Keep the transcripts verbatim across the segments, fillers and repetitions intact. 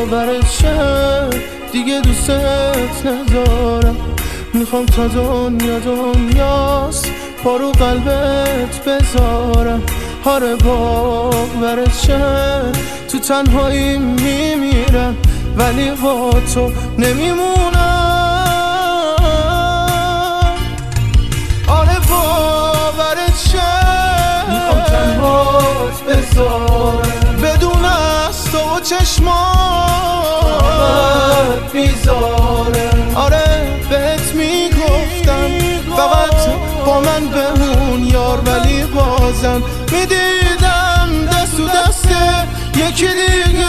باورت شه دیگه دوست ندارم. میخوام تا دنیا دنیاست پارو قلبت بذارم. آره باورت شه تو تنهایی میمیرم ولی با تو نمیمونم. آره باورت شه میخوام تنهات بذارم بدون از تو و چشمات بیزارم. آره بهت میگفتم فقط با من بمون یار ولی بازم میدیدم دست و دست یکی دیگه.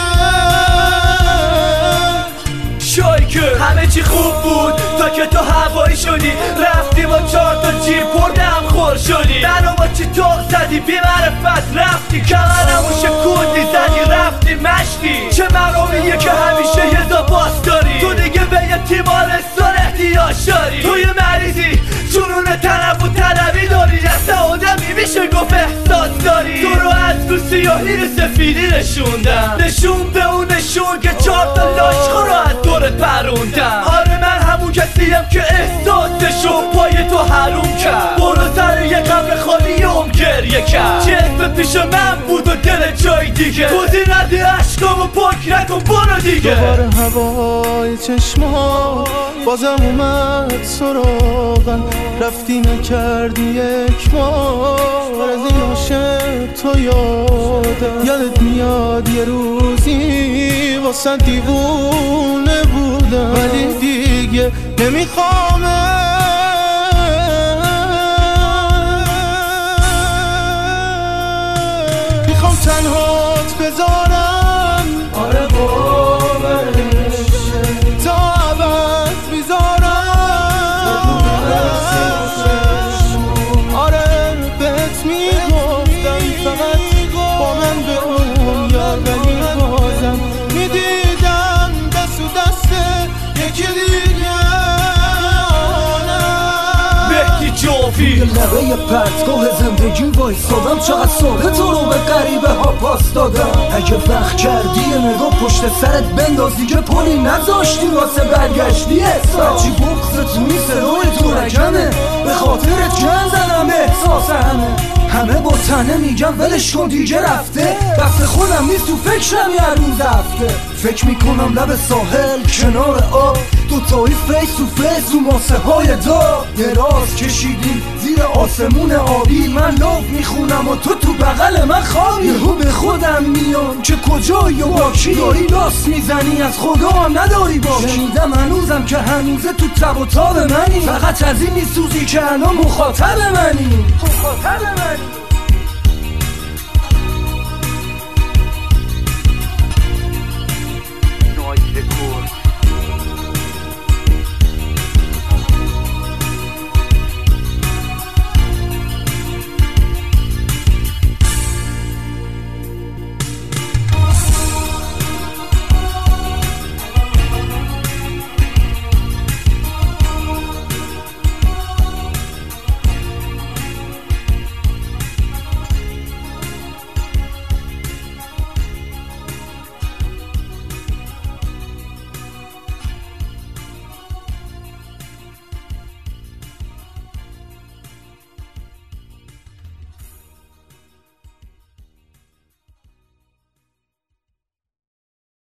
شایی که همه چی خوب بود تا که تو هوایی شدی رفتی با چهار تا جیب پردم خور شدی. منو با چی توق زدی بی معرفت رفتی کمرمو شکوندی زدی رفتی مشتی. چه مرامیه که همیشه یه دا باس داری تو دیگه به یه تیمارستان احتیاج داری. تو یه مریضی جنون طلب و طلبی داری دست آدمی میشه گفت احساس داری. تو رو از تو سیاهی رو سفیدی نشوندم نشون به اون نشون که چهار تا لاشخو رو از دورت پروندم. آره من همون کسیم که احساسشو پای تو حروم کرد. برو سر یه قبر خالی ام گریه کرد چه اسم پیش من بود و دل جای دیگه. توزی ندی عشقامو پاک نکن برو دیگه. دوباره هوای چشما بازم اومد سراغم. رفتی نکردی یک بار از این عاشق تو یادم. یادت میاد یه روزی واسه دیوونه بودم ولی دیگه نمیخوامه. میخوام تنهات بذارم. آره باورش تا ابد میذارم. آره بهت میگفتم فقط با من به اون یار ولی بازم میدیدم دست و دست یکی دیگه. مهدی جوفی یه لبه پرتگاه زندگی وایستادم چقدر ساده تو رو به غریبه ها پاس دادم. اگه وقت کردی یه نگاه پشت سرت بنداز دیگه پلی نذاشتی واسه برگشتی احساس. هرچی بغضت تو این صدای تو رکمه به خاطرت جن زدم احساس همه همه با تنه میگم ولش کن دیگه رفته. بس خودم نیست تو فکرم یه روز هفته. فکر میکنم لب ساحل کنار آب دوتایی فیس تو فیس تو ماسه های دار دراز کشیدیم زیر آسمون آبی. من لوف میخونم و تو تو بغل من خوابی. یهو به خودم میام که کجایی و با کی داری لاس میزنی از خدا هم نداری باکی. شنیدم هنوزم که هنوزه تو تب و تاب منی فقط از این میسوزی که الان مخاطب منی مخاطب منی.